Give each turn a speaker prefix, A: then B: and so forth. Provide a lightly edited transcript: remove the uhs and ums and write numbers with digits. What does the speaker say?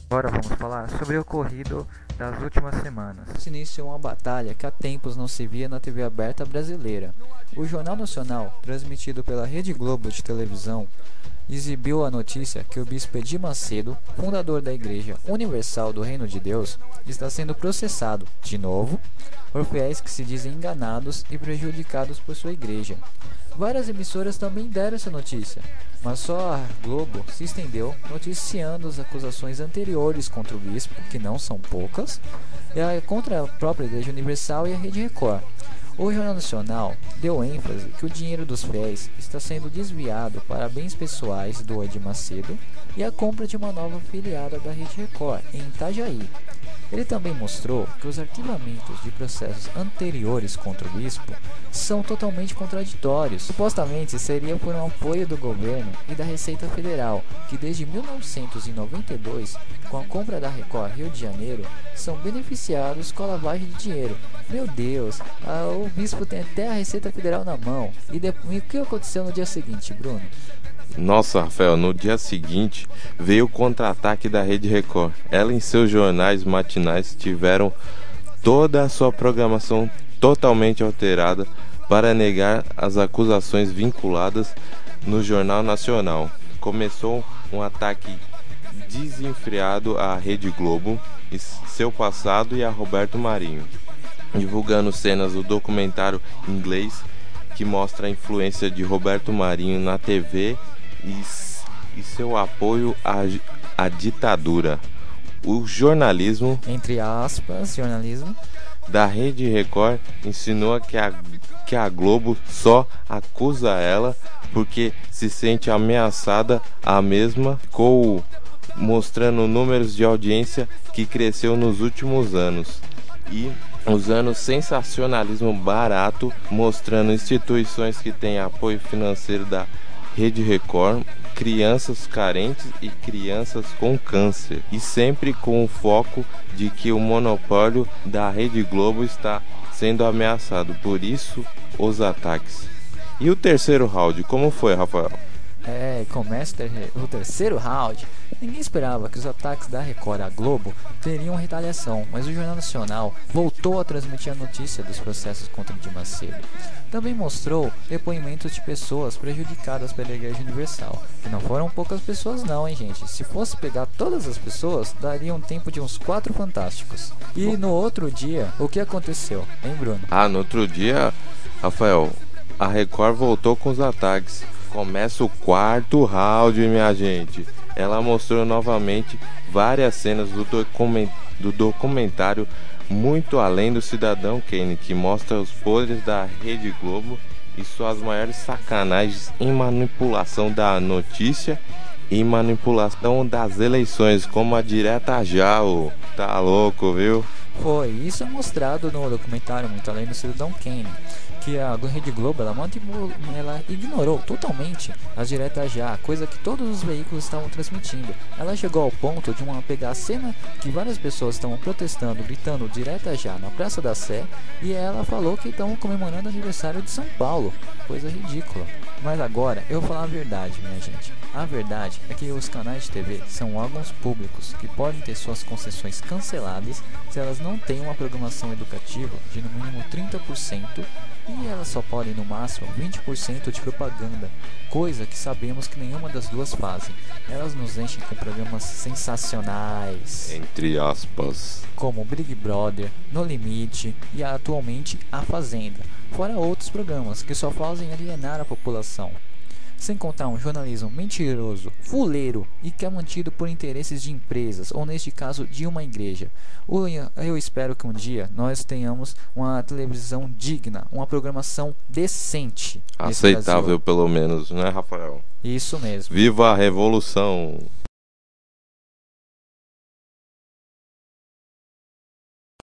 A: Agora vamos falar sobre o ocorrido das últimas semanas.
B: Se iniciou uma batalha que há tempos não se via na TV aberta brasileira. O Jornal Nacional, transmitido pela Rede Globo de televisão, exibiu a notícia que o bispo Edir Macedo, fundador da Igreja Universal do Reino de Deus, está sendo processado, de novo, por fiéis que se dizem enganados e prejudicados por sua igreja. Várias emissoras também deram essa notícia, mas só a Globo se estendeu noticiando as acusações anteriores contra o bispo, que não são poucas, e contra a própria Igreja Universal e a Rede Record. O Jornal Nacional deu ênfase que o dinheiro dos fiéis está sendo desviado para bens pessoais do Edir Macedo e a compra de uma nova afiliada da Rede Record, em Itajaí. Ele também mostrou que os arquivamentos de processos anteriores contra o bispo são totalmente contraditórios. Supostamente seria por um apoio do governo e da Receita Federal, que desde 1992, com a compra da Record Rio de Janeiro, são beneficiados com a lavagem de dinheiro. Meu Deus, o bispo tem até a Receita Federal na mão. E o que aconteceu no dia seguinte, Bruno?
C: Nossa, Rafael, no dia seguinte veio o contra-ataque da Rede Record. Ela em seus jornais matinais tiveram toda a sua programação totalmente alterada para negar as acusações vinculadas no Jornal Nacional. Começou um ataque desenfreado à Rede Globo, e seu passado e a Roberto Marinho, divulgando cenas do documentário inglês que mostra a influência de Roberto Marinho na TV e seu apoio à ditadura. O jornalismo,
B: Entre aspas, jornalismo,
C: da Rede Record insinua que a Globo só acusa ela porque se sente ameaçada, a mesma, mostrando números de audiência que cresceu nos últimos anos e usando sensacionalismo barato, mostrando instituições que têm apoio financeiro da Rede Record, crianças carentes e crianças com câncer, e sempre com o foco de que o monopólio da Rede Globo está sendo ameaçado, por isso os ataques. E o terceiro round, como foi, Rafael?
B: Começa o terceiro round. Ninguém esperava que os ataques da Record à Globo teriam retaliação, mas o Jornal Nacional voltou a transmitir a notícia dos processos contra Edir Macedo. Também mostrou depoimentos de pessoas prejudicadas pela Igreja Universal, que não foram poucas pessoas não, hein, gente? Se fosse pegar todas as pessoas, daria um tempo de uns 4 fantásticos. E no outro dia, o que aconteceu, hein, Bruno?
C: No outro dia, Rafael, a Record voltou com os ataques. Começa o quarto round, minha gente. Ela mostrou novamente várias cenas do documentário Muito Além do Cidadão Kane, que mostra os podres da Rede Globo e suas maiores sacanagens em manipulação da notícia e manipulação das eleições, como a direta já, tá louco, viu?
B: Foi, isso é mostrado no documentário Muito Além do Cidadão Kane, que a Rede Globo ela ignorou totalmente as diretas já, coisa que todos os veículos estavam transmitindo. Ela chegou ao ponto de pegar a cena que várias pessoas estavam protestando, gritando direta já na Praça da Sé, e ela falou que estavam comemorando o aniversário de São Paulo, coisa ridícula. Mas agora eu vou falar a verdade, minha gente. A verdade é que os canais de TV são órgãos públicos que podem ter suas concessões canceladas se elas não têm uma programação educativa de no mínimo 30%, e elas só podem no máximo 20% de propaganda, coisa que sabemos que nenhuma das duas fazem. Elas nos enchem com programas sensacionais,
C: Entre aspas.
B: como Big Brother, No Limite e atualmente A Fazenda, fora outros programas que só fazem alienar a população. Sem contar um jornalismo mentiroso, fuleiro e que é mantido por interesses de empresas, ou neste caso de uma igreja. Eu espero que um dia nós tenhamos uma televisão digna, uma programação decente.
C: Aceitável pelo menos, né, Rafael?
B: Isso mesmo.
C: Viva a revolução!